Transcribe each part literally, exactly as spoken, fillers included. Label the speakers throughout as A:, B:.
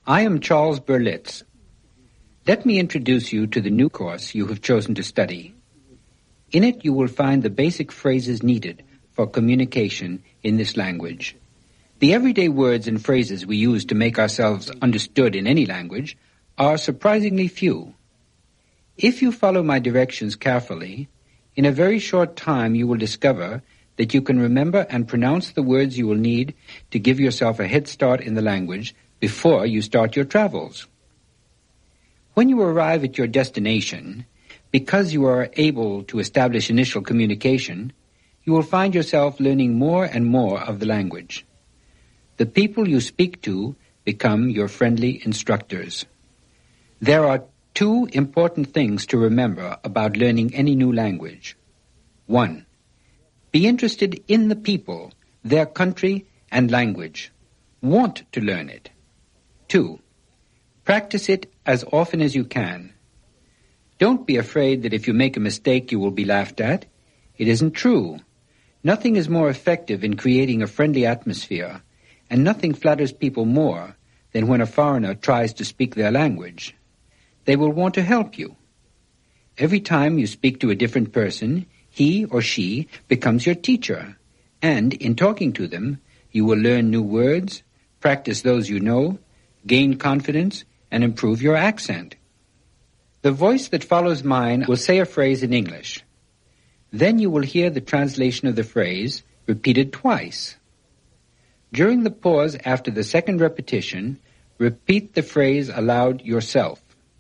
A: I am Charles Berlitz. Let me introduce you to the new course you have chosen to study. In it you will find the basic phrases needed for communication in this language. The everyday words and phrases we use to make ourselves understood in any language are surprisingly few. If you follow my directions carefully, in a very short time you will discover that you can remember and pronounce the words you will need to give yourself a head start in the language before you start your travels. When you arrive at your destination, because you are able to establish initial communication, you will find yourself learning more and more of the language. The people you speak to become your friendly instructors. There are two important things to remember about learning any new language. One, be interested in the people, their country, and language. Want to learn it. Two, practice it as often as you can. Don't be afraid that if you make a mistake you will be laughed at. It isn't true. Nothing is more effective in creating a friendly atmosphere, and nothing flatters people more than when a foreigner tries to speak their language. They will want to help you. Every time you speak to a different person, he or she becomes your teacher, and in talking to them, you will learn new words, practice those you know, gain confidence, and improve your accent. The voice that follows mine will say a phrase in English. Then you will hear the translation of the phrase repeated twice. During the pause after the second repetition, repeat the phrase aloud yourself.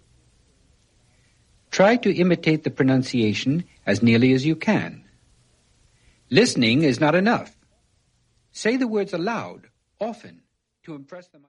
A: Try to imitate the pronunciation as nearly as you can. Listening is not enough. Say the words aloud, often, to impress them.